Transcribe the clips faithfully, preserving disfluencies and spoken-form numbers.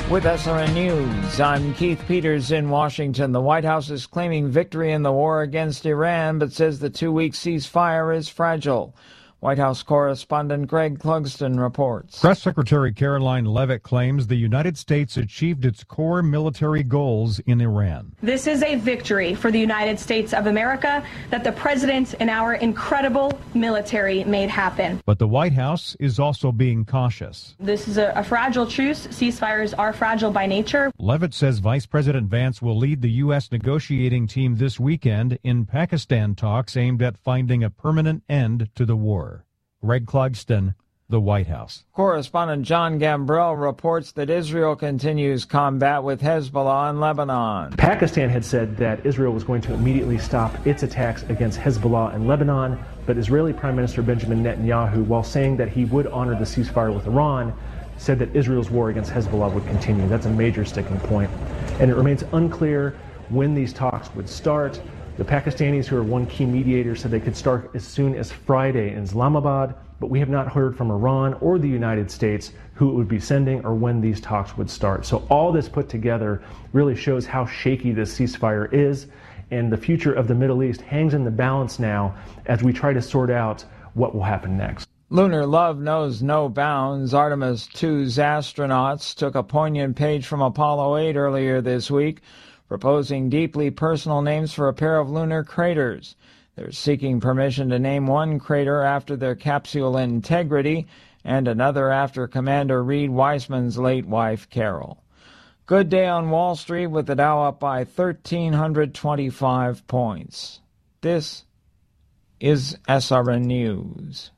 With S R N News, I'm Keith Peters in Washington. The White House is claiming victory in the war against Iran, but says the two-week ceasefire is fragile. White House correspondent Greg Clugston reports. Press Secretary Caroline Leavitt claims the United States achieved its core military goals in Iran. This is a victory for the United States of America that the president and our incredible military made happen. But the White House is also being cautious. This is a, a fragile truce. Ceasefires are fragile by nature. Leavitt says Vice President Vance will lead the U S negotiating team this weekend in Pakistan talks aimed at finding a permanent end to the war. Greg Clugston, the White House. Correspondent John Gambrell reports that Israel continues combat with Hezbollah in Lebanon. Pakistan had said that Israel was going to immediately stop its attacks against Hezbollah in Lebanon, but Israeli Prime Minister Benjamin Netanyahu, while saying that he would honor the ceasefire with Iran, said that Israel's war against Hezbollah would continue. That's a major sticking point. And it remains unclear when these talks would start. The Pakistanis, who are one key mediator, said they could start as soon as Friday in Islamabad, but we have not heard from Iran or the United States who it would be sending or when these talks would start. So all this put together really shows how shaky this ceasefire is, and the future of the Middle East hangs in the balance now as we try to sort out what will happen next. Lunar love knows no bounds. Artemis two's astronauts took a poignant page from Apollo eight earlier this week, proposing deeply personal names for a pair of lunar craters. They're seeking permission to name one crater after their capsule integrity and another after Commander Reed Wiseman's late wife, Carol. Good day on Wall Street with the Dow up by one thousand three hundred twenty-five points. This is S R N News.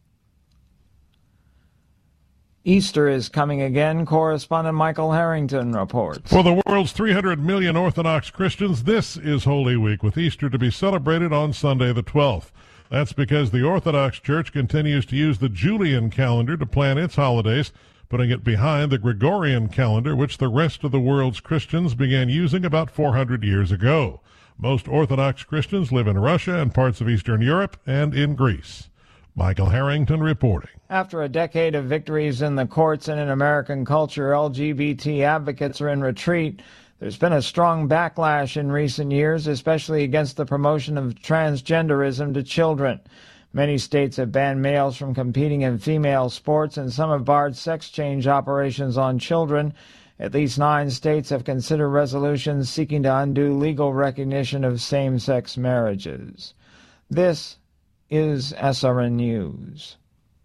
Easter is coming again. Correspondent Michael Harrington reports. For the world's three hundred million Orthodox Christians, this is Holy Week, with Easter to be celebrated on Sunday the twelfth. That's because the Orthodox Church continues to use the Julian calendar to plan its holidays, putting it behind the Gregorian calendar, which the rest of the world's Christians began using about four hundred years ago. Most Orthodox Christians live in Russia and parts of Eastern Europe and in Greece. Michael Harrington reporting. After a decade of victories in the courts and in American culture, L G B T advocates are in retreat. There's been a strong backlash in recent years, especially against the promotion of transgenderism to children. Many states have banned males from competing in female sports, and some have barred sex change operations on children. At least nine states have considered resolutions seeking to undo legal recognition of same-sex marriages. This is S R N News.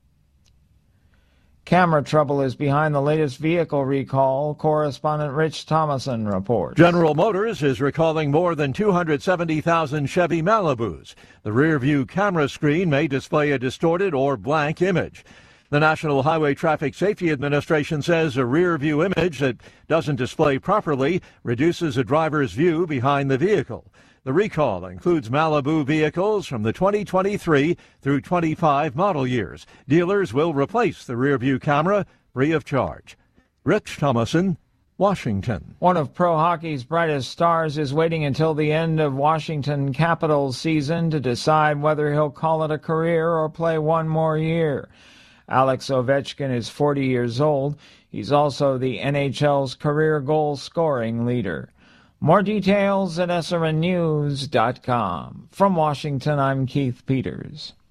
Camera trouble is behind the latest vehicle recall. Correspondent Rich Thomason reports. General Motors is recalling more than two hundred seventy thousand Chevy Malibus. The rear-view camera screen may display a distorted or blank image. The National Highway Traffic Safety Administration says a rear-view image that doesn't display properly reduces a driver's view behind the vehicle. The recall includes Malibu vehicles from the twenty twenty-three through twenty-five model years. Dealers will replace the rear-view camera free of charge. Rich Thomason, Washington. One of pro hockey's brightest stars is waiting until the end of Washington Capitals season to decide whether he'll call it a career or play one more year. Alex Ovechkin is forty years old. He's also the N H L's career goal-scoring leader. More details at S R N news dot com. From Washington, I'm Keith Peters.